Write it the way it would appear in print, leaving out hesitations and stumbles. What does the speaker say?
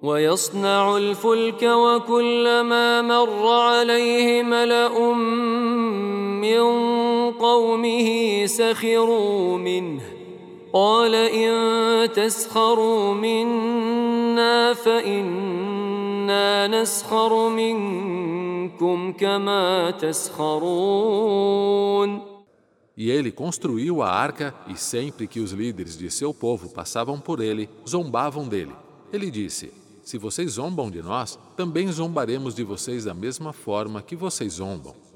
ويصنع الفلك وكلما مر عليه ملأ من قومه سخروا منه قال إن تسخروا منا فإنا نسخر منكم كما تسخرون. E ele construiu a arca, e sempre que os líderes de seu povo passavam por ele, zombavam dele. Ele disse: se vocês zombam de nós, também zombaremos de vocês da mesma forma que vocês zombam.